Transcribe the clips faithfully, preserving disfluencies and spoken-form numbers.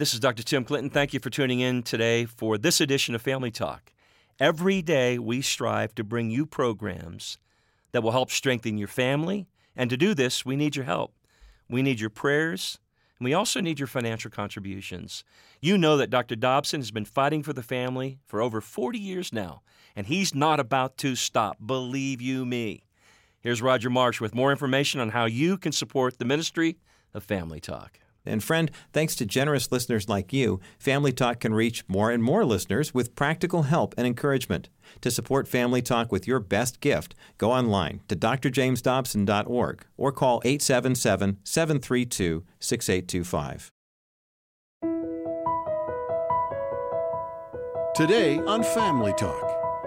This is Doctor Tim Clinton. Thank you for tuning in today for this edition of Family Talk. Every day we strive to bring you programs that will help strengthen your family, and to do this, we need your help. We need your prayers, and we also need your financial contributions. You know that Doctor Dobson has been fighting for the family for over forty years now, and he's not about to stop, believe you me. Here's Roger Marsh with more information on how you can support the ministry of Family Talk. And friend, thanks to generous listeners like you, Family Talk can reach more and more listeners with practical help and encouragement. To support Family Talk with your best gift, go online to d r james dobson dot org or call eight seven seven, seven three two, six eight two five. Today on Family Talk.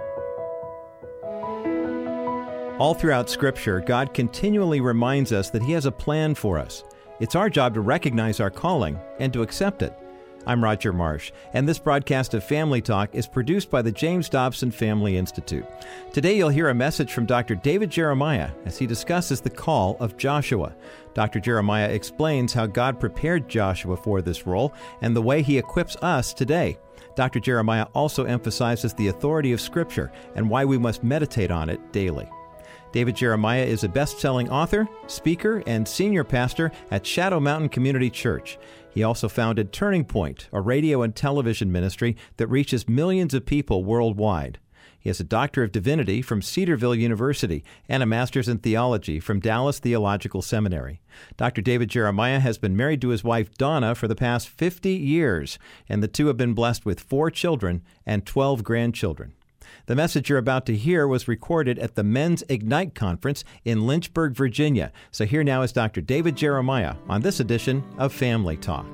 All throughout Scripture, God continually reminds us that He has a plan for us. It's our job to recognize our calling and to accept it. I'm Roger Marsh, and this broadcast of Family Talk is produced by the James Dobson Family Institute. Today you'll hear a message from Doctor David Jeremiah as he discusses the call of Joshua. Doctor Jeremiah explains how God prepared Joshua for this role and the way He equips us today. Doctor Jeremiah also emphasizes the authority of Scripture and why we must meditate on it daily. David Jeremiah is a best-selling author, speaker, and senior pastor at Shadow Mountain Community Church. He also founded Turning Point, a radio and television ministry that reaches millions of people worldwide. He has a Doctor of Divinity from Cedarville University and a Master's in Theology from Dallas Theological Seminary. Doctor David Jeremiah has been married to his wife Donna for the past fifty years, and the two have been blessed with four children and twelve grandchildren. The message you're about to hear was recorded at the Men's Ignite Conference in Lynchburg, Virginia. So here now is Doctor David Jeremiah on this edition of Family Talk.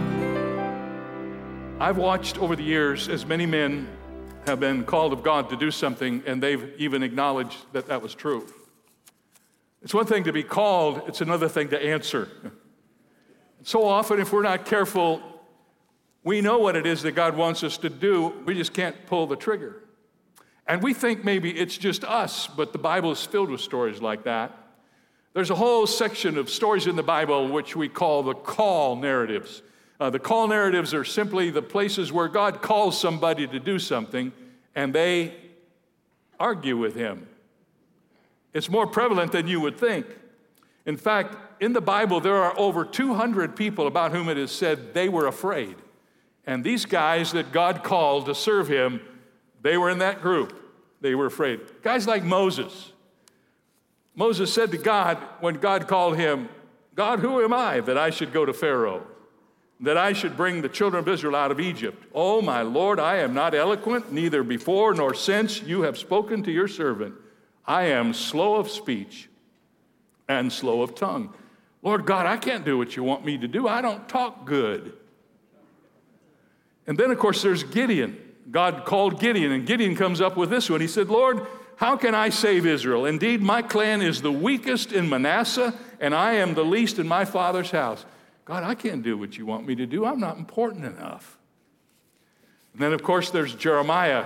I've watched over the years as many men have been called of God to do something, and they've even acknowledged that that was true. It's one thing to be called, it's another thing to answer. So often, if we're not careful, we know what it is that God wants us to do, we just can't pull the trigger. And we think maybe it's just us, but the Bible is filled with stories like that. There's a whole section of stories in the Bible which we call the call narratives. Uh, the call narratives are simply the places where God calls somebody to do something, and they argue with Him. It's more prevalent than you would think. In fact, in the Bible, there are over two hundred people about whom it is said they were afraid. And these guys that God called to serve Him, they were in that group. They were afraid. Guys like Moses. Moses said to God, when God called him, God, who am I that I should go to Pharaoh, that I should bring the children of Israel out of Egypt? Oh, my Lord, I am not eloquent, neither before nor since you have spoken to your servant. I am slow of speech and slow of tongue. Lord God, I can't do what you want me to do. I don't talk good. And then, of course, there's Gideon. God called Gideon, and Gideon comes up with this one. He said, Lord, how can I save Israel? Indeed, my clan is the weakest in Manasseh, and I am the least in my father's house. God, I can't do what you want me to do. I'm not important enough. And then, of course, there's Jeremiah.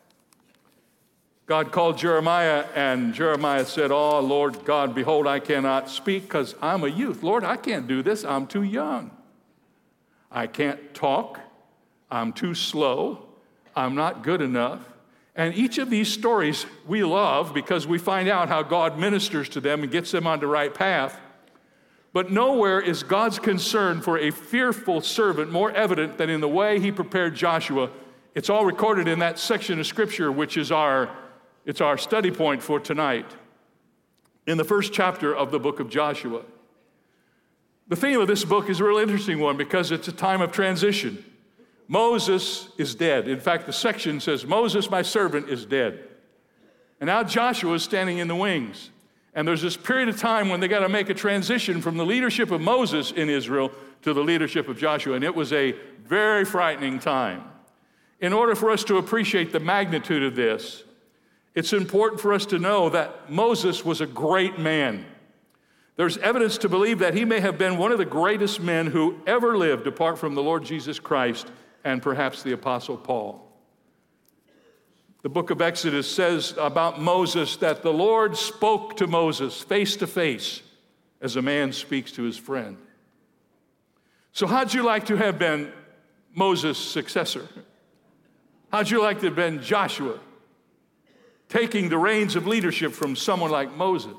God called Jeremiah, and Jeremiah said, oh, Lord God, behold, I cannot speak because I'm a youth. Lord, I can't do this. I'm too young. I can't talk. I'm too slow. I'm not good enough. And each of these stories we love because we find out how God ministers to them and gets them on the right path. But nowhere is God's concern for a fearful servant more evident than in the way He prepared Joshua. It's all recorded in that section of Scripture, which is our, it's our study point for tonight, in the first chapter of the book of Joshua. The theme of this book is a real interesting one because it's a time of transition. Moses is dead. In fact, the section says, Moses, my servant, is dead. And now Joshua is standing in the wings. And there's this period of time when they got to make a transition from the leadership of Moses in Israel to the leadership of Joshua. And it was a very frightening time. In order for us to appreciate the magnitude of this, it's important for us to know that Moses was a great man. There's evidence to believe that he may have been one of the greatest men who ever lived apart from the Lord Jesus Christ and perhaps the Apostle Paul. The book of Exodus says about Moses that the Lord spoke to Moses face to face as a man speaks to his friend. So how'd you like to have been Moses' successor? How'd you like to have been Joshua, taking the reins of leadership from someone like Moses?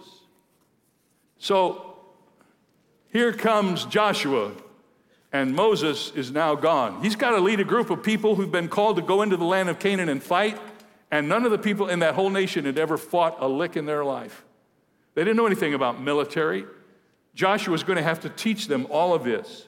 So here comes Joshua, and Moses is now gone. He's got to lead a group of people who've been called to go into the land of Canaan and fight, and none of the people in that whole nation had ever fought a lick in their life. They didn't know anything about military. Joshua was going to have to teach them all of this.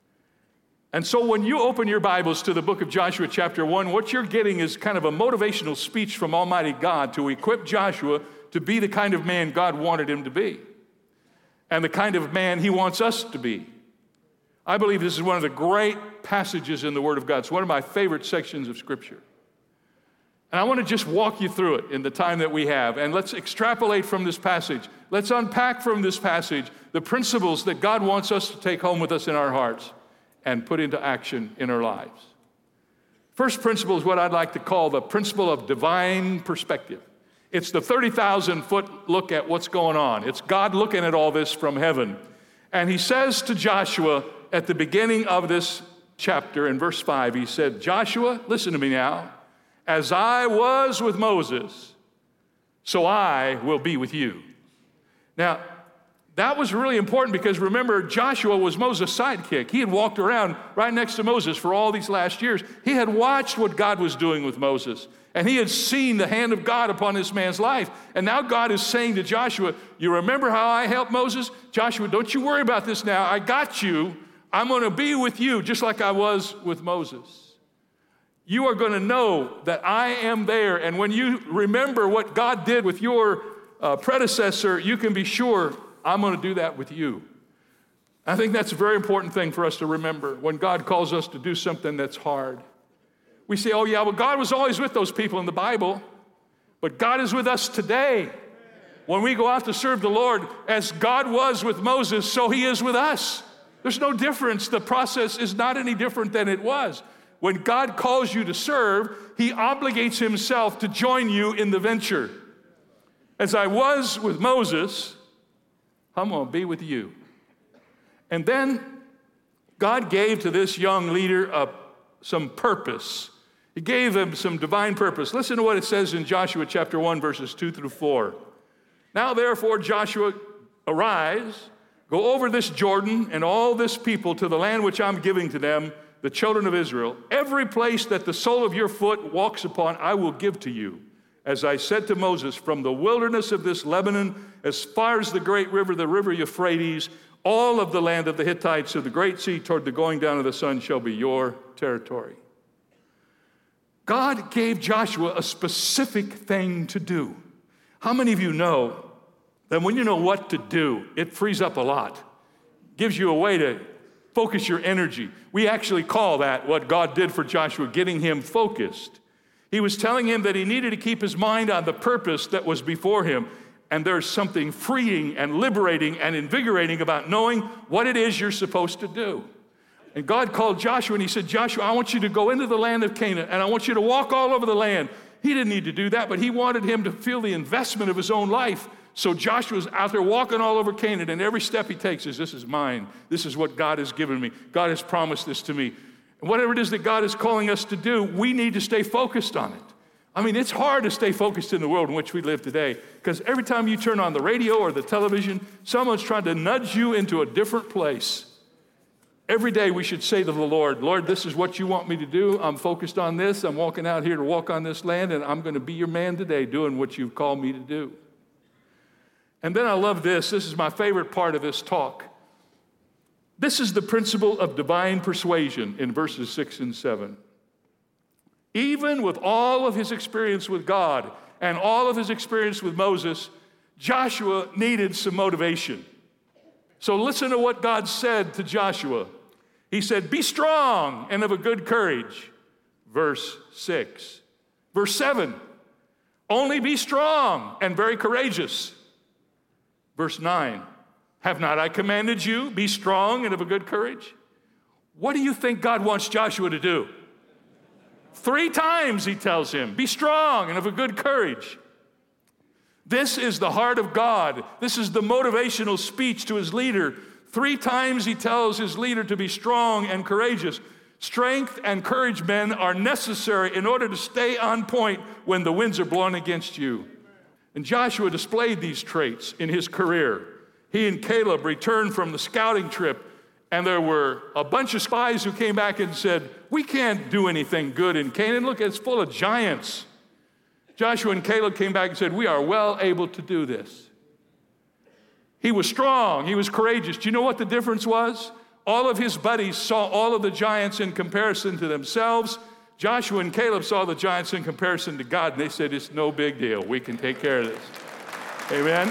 And so when you open your Bibles to the book of Joshua chapter one, what you're getting is kind of a motivational speech from Almighty God to equip Joshua to be the kind of man God wanted him to be, and the kind of man he wants us to be. I believe this is one of the great passages in the Word of God. It's one of my favorite sections of Scripture. And I want to just walk you through it in the time that we have. And let's extrapolate from this passage. Let's unpack from this passage the principles that God wants us to take home with us in our hearts and put into action in our lives. First principle is what I'd like to call the principle of divine perspective. It's the thirty thousand foot look at what's going on. It's God looking at all this from heaven. And he says to Joshua at the beginning of this chapter in verse five, he said, Joshua, listen to me now. As I was with Moses, so I will be with you. Now, that was really important because remember, Joshua was Moses' sidekick. He had walked around right next to Moses for all these last years. He had watched what God was doing with Moses, and he had seen the hand of God upon this man's life. And now God is saying to Joshua, you remember how I helped Moses? Joshua, don't you worry about this now. I got you. I'm going to be with you just like I was with Moses. You are going to know that I am there. And when you remember what God did with your uh, predecessor, you can be sure I'm going to do that with you. I think that's a very important thing for us to remember when God calls us to do something that's hard. We say, oh yeah, well, God was always with those people in the Bible, but God is with us today. When we go out to serve the Lord, as God was with Moses, so he is with us. There's no difference. The process is not any different than it was. When God calls you to serve, he obligates himself to join you in the venture. As I was with Moses, I'm going to be with you. And then God gave to this young leader uh, some purpose. He gave him some divine purpose. Listen to what it says in Joshua chapter one, verses two through four. Now therefore, Joshua, arise, go over this Jordan and all this people to the land which I'm giving to them, the children of Israel. Every place that the sole of your foot walks upon, I will give to you. As I said to Moses, from the wilderness of this Lebanon, as far as the great river, the river Euphrates, all of the land of the Hittites of the great sea toward the going down of the sun shall be your territory. God gave Joshua a specific thing to do. How many of you know that when you know what to do, it frees up a lot, gives you a way to focus your energy? We actually call that what God did for Joshua, getting him focused. He was telling him that he needed to keep his mind on the purpose that was before him. And there's something freeing and liberating and invigorating about knowing what it is you're supposed to do. And God called Joshua and he said, Joshua, I want you to go into the land of Canaan and I want you to walk all over the land. He didn't need to do that, but he wanted him to feel the investment of his own life. So Joshua's out there walking all over Canaan, and every step he takes is, this is mine. This is what God has given me. God has promised this to me. And whatever it is that God is calling us to do, we need to stay focused on it. I mean, it's hard to stay focused in the world in which we live today, because every time you turn on the radio or the television, someone's trying to nudge you into a different place. Every day we should say to the Lord, Lord, this is what you want me to do. I'm focused on this. I'm walking out here to walk on this land, and I'm going to be your man today doing what you've called me to do. And then I love this. This is my favorite part of this talk. This is the principle of divine persuasion in verses six and seven. Even with all of his experience with God and all of his experience with Moses, Joshua needed some motivation. So listen to what God said to Joshua. He said, be strong and of a good courage. Verse six. Verse seven, only be strong and very courageous. Verse nine, have not I commanded you, be strong and of a good courage? What do you think God wants Joshua to do? Three times he tells him, be strong and of a good courage. This is the heart of God. This is the motivational speech to his leader. Three times he tells his leader to be strong and courageous. Strength and courage, men, are necessary in order to stay on point when the winds are blowing against you. And Joshua displayed these traits in his career. He and Caleb returned from the scouting trip, and there were a bunch of spies who came back and said, we can't do anything good in Canaan. Look, it's full of giants. Joshua and Caleb came back and said, we are well able to do this. He was strong. He was courageous. Do you know what the difference was? All of his buddies saw all of the giants in comparison to themselves. Joshua and Caleb saw the giants in comparison to God, and they said, it's no big deal. We can take care of this. Amen?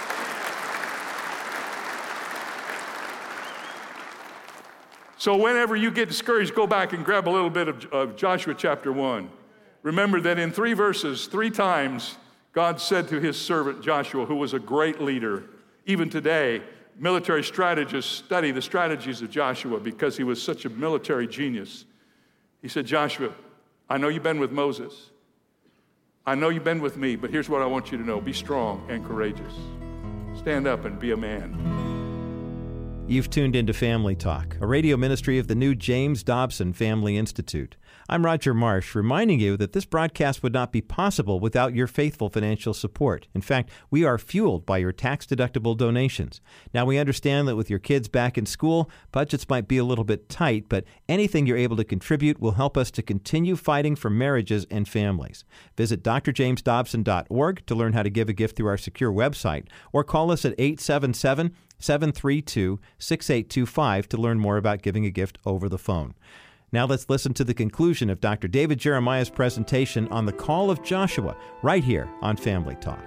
So whenever you get discouraged, go back and grab a little bit of, of Joshua chapter one. Remember that in three verses, three times, God said to his servant Joshua, who was a great leader, even today, military strategists study the strategies of Joshua because he was such a military genius. He said, Joshua, I know you've been with Moses. I know you've been with me, but here's what I want you to know. Be strong and courageous. Stand up and be a man. You've tuned into Family Talk, a radio ministry of the new James Dobson Family Institute. I'm Roger Marsh, reminding you that this broadcast would not be possible without your faithful financial support. In fact, we are fueled by your tax-deductible donations. Now, we understand that with your kids back in school, budgets might be a little bit tight, but anything you're able to contribute will help us to continue fighting for marriages and families. Visit d r james dobson dot org to learn how to give a gift through our secure website, or call us at eight seven seven, seven three two, six eight two five to learn more about giving a gift over the phone. Now let's listen to the conclusion of Doctor David Jeremiah's presentation on the call of Joshua, right here on Family Talk.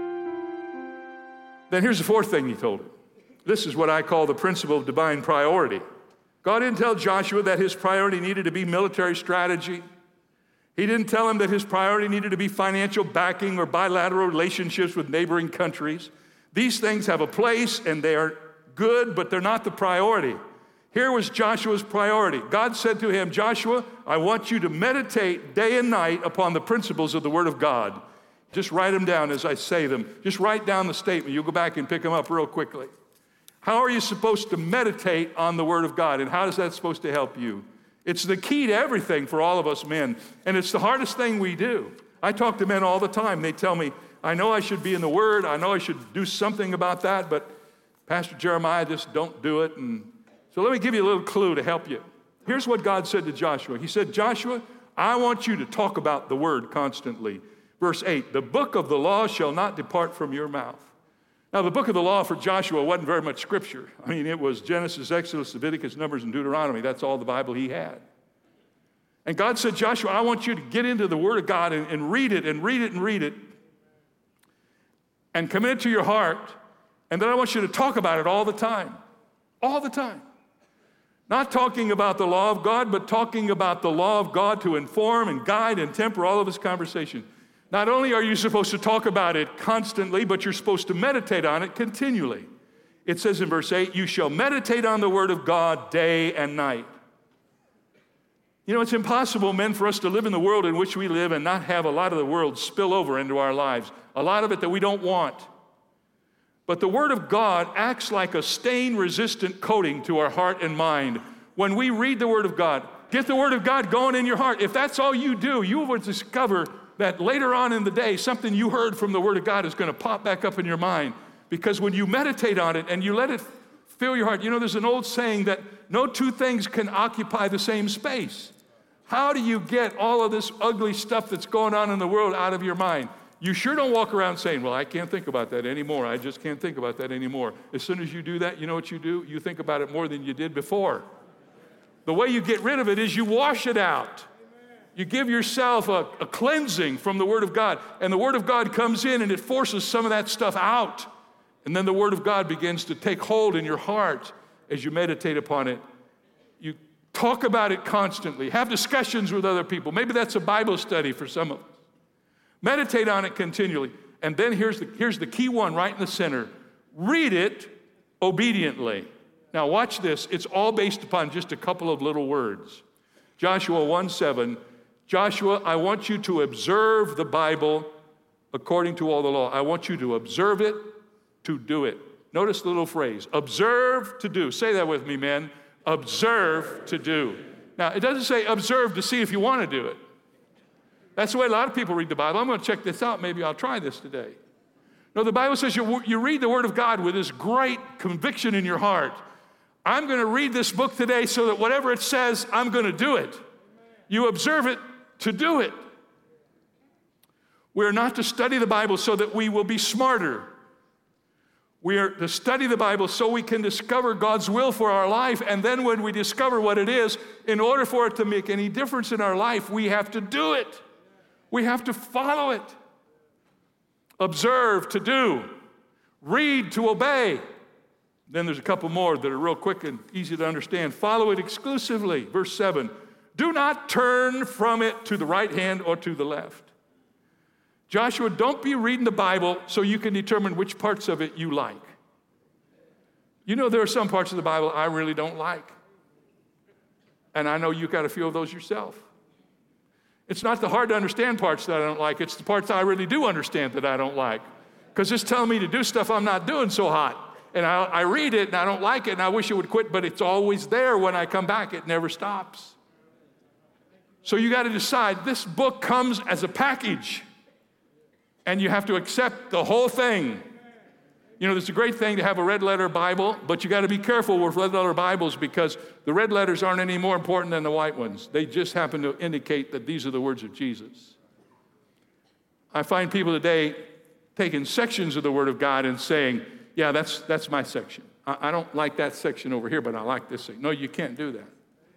Then here's the fourth thing he told him. This is what I call the principle of divine priority. God didn't tell Joshua that his priority needed to be military strategy. He didn't tell him that his priority needed to be financial backing or bilateral relationships with neighboring countries. These things have a place, and they are good, but they're not the priority. Here was Joshua's priority. God said to him, Joshua, I want you to meditate day and night upon the principles of the Word of God. Just write them down as I say them. Just write down the statement. You'll go back and pick them up real quickly. How are you supposed to meditate on the Word of God, and how is that supposed to help you? It's the key to everything for all of us men, and it's the hardest thing we do. I talk to men all the time. They tell me, I know I should be in the Word. I know I should do something about that, but Pastor Jeremiah, just don't do it. And so let me give you a little clue to help you. Here's what God said to Joshua. He said, Joshua, I want you to talk about the Word constantly. Verse eight, the book of the law shall not depart from your mouth. Now, the book of the law for Joshua wasn't very much scripture. I mean, it was Genesis, Exodus, Leviticus, Numbers, and Deuteronomy. That's all the Bible he had. And God said, Joshua, I want you to get into the Word of God and, and read it and read it and read it and commit it to your heart. And then I want you to talk about it all the time. All the time. Not talking about the law of God, but talking about the law of God to inform and guide and temper all of his conversation. Not only are you supposed to talk about it constantly, but you're supposed to meditate on it continually. It says in verse eight, you shall meditate on the Word of God day and night. You know, it's impossible, men, for us to live in the world in which we live and not have a lot of the world spill over into our lives. A lot of it that we don't want. But the Word of God acts like a stain-resistant coating to our heart and mind. When we read the Word of God, get the Word of God going in your heart. If that's all you do, you will discover that later on in the day, something you heard from the Word of God is going to pop back up in your mind. Because when you meditate on it and you let it fill your heart, you know, there's an old saying that no two things can occupy the same space. How do you get all of this ugly stuff that's going on in the world out of your mind? You sure don't walk around saying, well, I can't think about that anymore. I just can't think about that anymore. As soon as you do that, you know what you do? You think about it more than you did before. The way you get rid of it is you wash it out. You give yourself a, a cleansing from the Word of God. And the Word of God comes in and it forces some of that stuff out. And then the Word of God begins to take hold in your heart as you meditate upon it. You talk about it constantly. Have discussions with other people. Maybe that's a Bible study for some of us. Meditate on it continually. And then here's the, here's the key one right in the center. Read it obediently. Now watch this. It's all based upon just a couple of little words. Joshua one seven, Joshua, I want you to observe the Bible according to all the law. I want you to observe it, to do it. Notice the little phrase, observe to do. Say that with me, men. Observe to do. Now, it doesn't say observe to see if you want to do it. That's the way a lot of people read the Bible. I'm going to check this out. Maybe I'll try this today. No, the Bible says you, you read the Word of God with this great conviction in your heart. I'm going to read this book today so that whatever it says, I'm going to do it. You observe it to do it. We're not to study the Bible so that we will be smarter. We are to study the Bible so we can discover God's will for our life, and then when we discover what it is, in order for it to make any difference in our life, we have to do it. We have to follow it. Observe to do. Read to obey. Then there's a couple more that are real quick and easy to understand. Follow it exclusively. Verse seven, do not turn from it to the right hand or to the left. Joshua, don't be reading the Bible so you can determine which parts of it you like. You know, there are some parts of the Bible I really don't like. And I know you've got a few of those yourself. It's not the hard to understand parts that I don't like. It's the parts I really do understand that I don't like. Because it's telling me to do stuff I'm not doing so hot. And I, I read it and I don't like it and I wish it would quit, but it's always there when I come back. It never stops. So you got to decide, this book comes as a package. And you have to accept the whole thing. You know, it's a great thing to have a red letter Bible, but you got to be careful with red letter Bibles because the red letters aren't any more important than the white ones. They just happen to indicate that these are the words of Jesus. I find people today taking sections of the Word of God and saying, yeah, that's, that's my section. I, I don't like that section over here, but I like this section. No, you can't do that.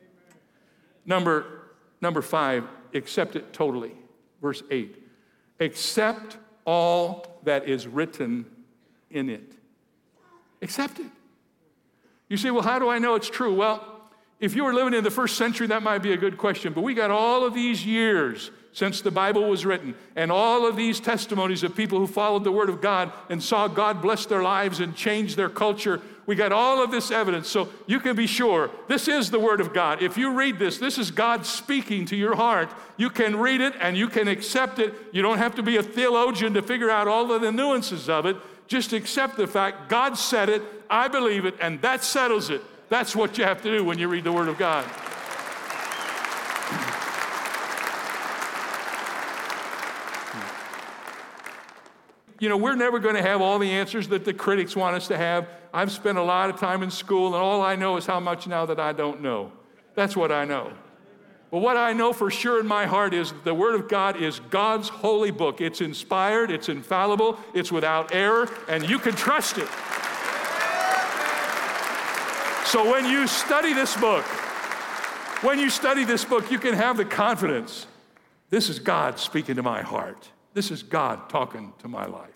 Number, number five, accept it totally. Verse eight. Accept all that is written in it. Accept it. You say, well, how do I know it's true? Well, if you were living in the first century, that might be a good question. But we got all of these years since the Bible was written, and all of these testimonies of people who followed the Word of God and saw God bless their lives and change their culture. We got all of this evidence, so you can be sure this is the Word of God. If you read this, this is God speaking to your heart. You can read it and you can accept it. You don't have to be a theologian to figure out all of the nuances of it. Just accept the fact God said it, I believe it, and that settles it. That's what you have to do when you read the Word of God. You know, we're never going to have all the answers that the critics want us to have. I've spent a lot of time in school, and all I know is how much now that I don't know. That's what I know. But what I know for sure in my heart is the Word of God is God's holy book. It's inspired, it's infallible, it's without error, and you can trust it. So when you study this book, when you study this book, you can have the confidence, this is God speaking to my heart. This is God talking to my life.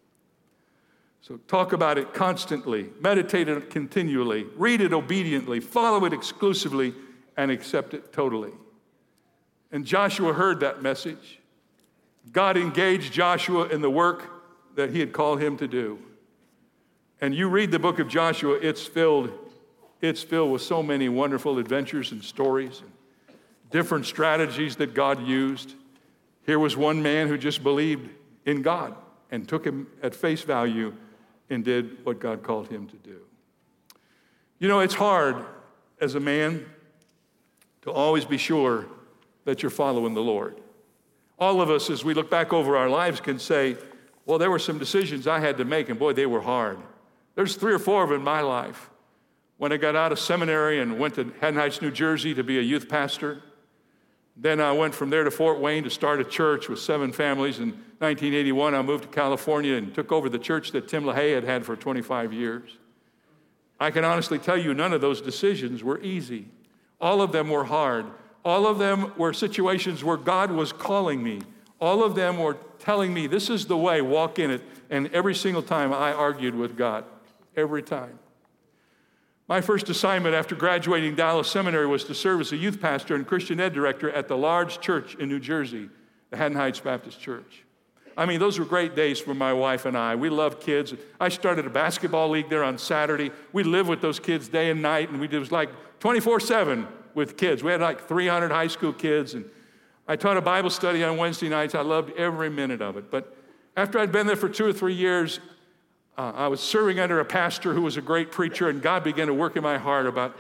So talk about it constantly, meditate it continually, read it obediently, follow it exclusively, and accept it totally. And Joshua heard that message. God engaged Joshua in the work that he had called him to do. And you read the book of Joshua, it's filled, it's filled with so many wonderful adventures and stories and different strategies that God used. Here was one man who just believed in God and took him at face value and did what God called him to do. You know, it's hard as a man to always be sure that you're following the Lord. All of us, as we look back over our lives, can say, well, there were some decisions I had to make, and boy, they were hard. There's three or four of them in my life. When I got out of seminary and went to Haddon Heights, New Jersey to be a youth pastor, then I went from there to Fort Wayne to start a church with seven families. In nineteen eighty-one, I moved to California and took over the church that Tim LaHaye had had for twenty-five years. I can honestly tell you none of those decisions were easy. All of them were hard. All of them were situations where God was calling me. All of them were telling me, this is the way, walk in it. And every single time I argued with God. Every time. My first assignment after graduating Dallas Seminary was to serve as a youth pastor and Christian ed director at the large church in New Jersey, the Haddon Heights Baptist Church. I mean, those were great days for my wife and I. We loved kids. I started a basketball league there on Saturday. We lived with those kids day and night, and we did, it was like twenty-four seven with kids. We had like three hundred high school kids, and I taught a Bible study on Wednesday nights. I loved every minute of it. But after I'd been there for two or three years, Uh, I was serving under a pastor who was a great preacher, and God began to work in my heart about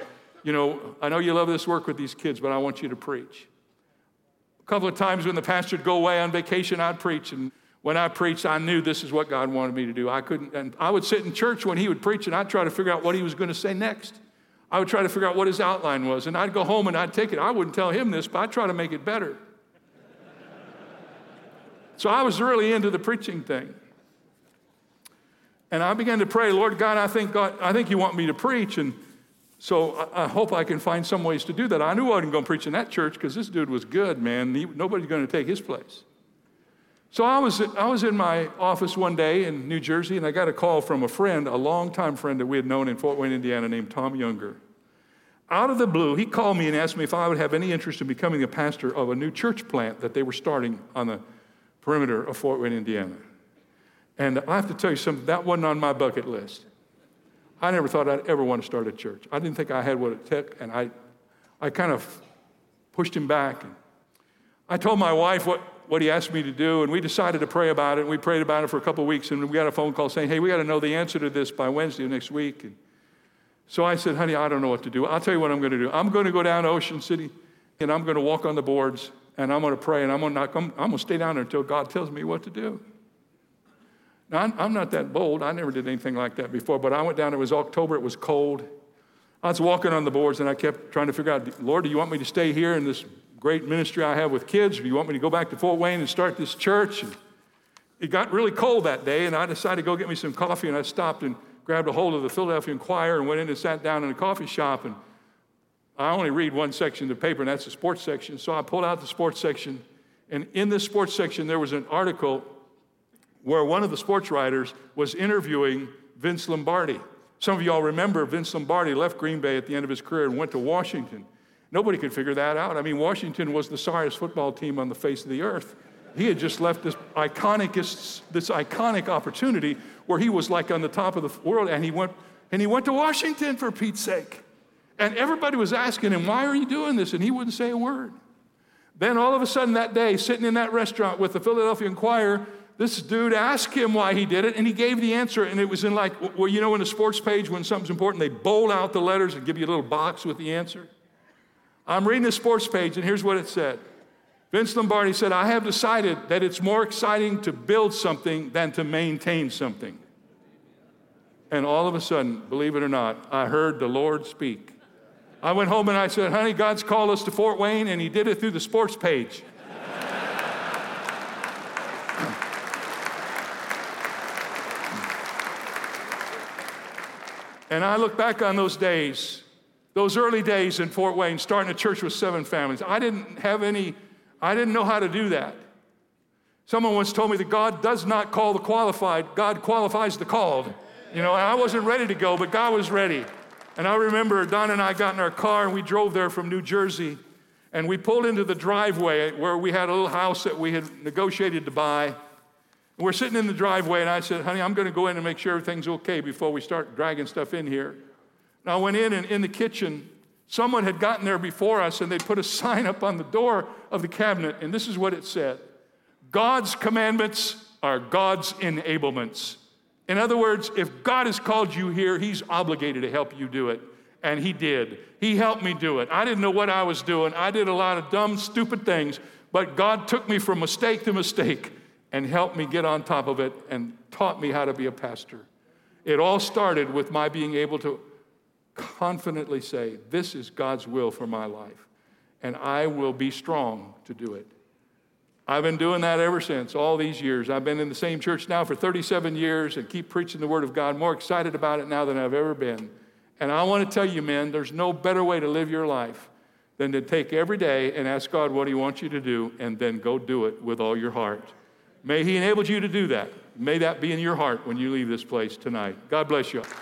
you know, I know you love this work with these kids, but I want you to preach. A couple of times when the pastor would go away on vacation, I'd preach. And when I preached, I knew this is what God wanted me to do. I couldn't, and I would sit in church when he would preach, and I'd try to figure out what he was going to say next. I would try to figure out what his outline was, and I'd go home and I'd take it. I wouldn't tell him this, but I'd try to make it better. So I was really into the preaching thing. And I began to pray, Lord God, I think God, I think you want me to preach, and so I, I hope I can find some ways to do that. I knew I wasn't going to preach in that church because this dude was good, man. He, nobody's going to take his place. So I was, I was in my office one day in New Jersey, and I got a call from a friend, a longtime friend that we had known in Fort Wayne, Indiana, named Tom Younger. Out of the blue, he called me and asked me if I would have any interest in becoming a pastor of a new church plant that they were starting on the perimeter of Fort Wayne, Indiana. And I have to tell you something, that wasn't on my bucket list. I never thought I'd ever want to start a church. I didn't think I had what it took, and I, I kind of pushed him back. And I told my wife what, what he asked me to do, and we decided to pray about it, and we prayed about it for a couple of weeks, and we got a phone call saying, hey, we got to know the answer to this by Wednesday of next week. And so I said, honey, I don't know what to do. I'll tell you what I'm going to do. I'm going to go down to Ocean City, and I'm going to walk on the boards, and I'm going to pray, and I'm going to, not, I'm, I'm going to stay down there until God tells me what to do. Now, I'm, I'm not that bold. I never did anything like that before, but I went down. It was October. It was cold. I was walking on the boards, and I kept trying to figure out, Lord, do you want me to stay here in this great ministry I have with kids, or do you want me to go back to Fort Wayne and start this church? And it got really cold that day, and I decided to go get me some coffee, and I stopped and grabbed a hold of the Philadelphia Inquirer and went in and sat down in a coffee shop. And I only read one section of the paper, and that's the sports section. So I pulled out the sports section, and in this sports section, there was an article where one of the sports writers was interviewing Vince Lombardi. Some of you all remember Vince Lombardi left Green Bay at the end of his career and went to Washington. Nobody could figure that out. I mean, Washington was the sorriest football team on the face of the earth. He had just left this iconic, this iconic opportunity where he was like on the top of the world, and he went and he went to Washington, for Pete's sake. And everybody was asking him, why are you doing this? And he wouldn't say a word. Then all of a sudden that day, sitting in that restaurant with the Philadelphia Inquirer, this dude asked him why he did it, and he gave the answer, and it was in like, well, you know, in a sports page when something's important, they bold out the letters and give you a little box with the answer. I'm reading the sports page, and here's what it said. Vince Lombardi said, I have decided that it's more exciting to build something than to maintain something. And all of a sudden, believe it or not, I heard the Lord speak. I went home and I said, honey, God's called us to Fort Wayne, and he did it through the sports page. And I look back on those days, those early days in Fort Wayne, starting a church with seven families. I didn't have any, I didn't know how to do that. Someone once told me that God does not call the qualified, God qualifies the called. You know, and I wasn't ready to go, but God was ready. And I remember Don and I got in our car, and we drove there from New Jersey, and we pulled into the driveway where we had a little house that we had negotiated to buy. And we're sitting in the driveway, and I said, honey, I'm going to go in and make sure everything's okay before we start dragging stuff in here. And I went in, and in the kitchen, someone had gotten there before us, and they'd put a sign up on the door of the cabinet, and this is what it said. God's commandments are God's enablements. In other words, if God has called you here, he's obligated to help you do it. And he did. He helped me do it. I didn't know what I was doing. I did a lot of dumb, stupid things, but God took me from mistake to mistake and helped me get on top of it and taught me how to be a pastor. It all started with my being able to confidently say, this is God's will for my life, and I will be strong to do it. I've been doing that ever since, all these years. I've been in the same church now for thirty-seven years and keep preaching the Word of God, more excited about it now than I've ever been. And I want to tell you, men, there's no better way to live your life than to take every day and ask God what he wants you to do and then go do it with all your heart. May he enable you to do that. May that be in your heart when you leave this place tonight. God bless you.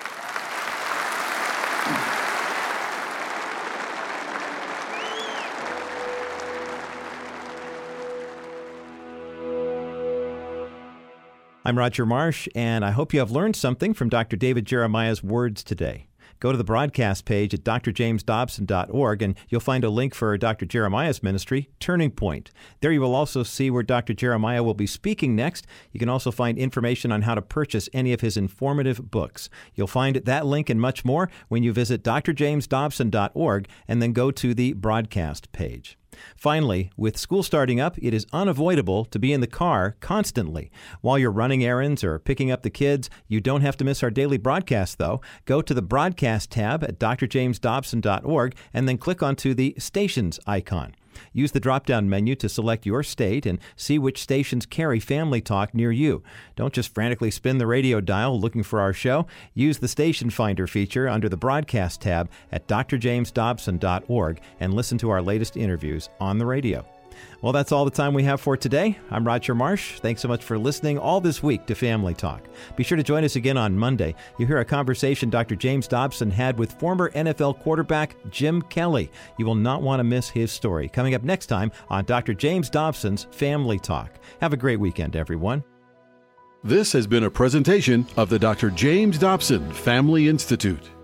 I'm Roger Marsh, and I hope you have learned something from Doctor David Jeremiah's words today. Go to the broadcast page at d r james dobson dot org, and you'll find a link for Doctor Jeremiah's ministry, Turning Point. There you will also see where Doctor Jeremiah will be speaking next. You can also find information on how to purchase any of his informative books. You'll find that link and much more when you visit d r james dobson dot org and then go to the broadcast page. Finally, with school starting up, it is unavoidable to be in the car constantly. While you're running errands or picking up the kids, you don't have to miss our daily broadcast, though. Go to the broadcast tab at d r james dobson dot org and then click onto the stations icon. Use the drop-down menu to select your state and see which stations carry Family Talk near you. Don't just frantically spin the radio dial looking for our show. Use the Station Finder feature under the Broadcast tab at d r james dobson dot org and listen to our latest interviews on the radio. Well, that's all the time we have for today. I'm Roger Marsh. Thanks so much for listening all this week to Family Talk. Be sure to join us again on Monday. You'll hear a conversation Doctor James Dobson had with former N F L quarterback Jim Kelly. You will not want to miss his story. Coming up next time on Doctor James Dobson's Family Talk. Have a great weekend, everyone. This has been a presentation of the Doctor James Dobson Family Institute.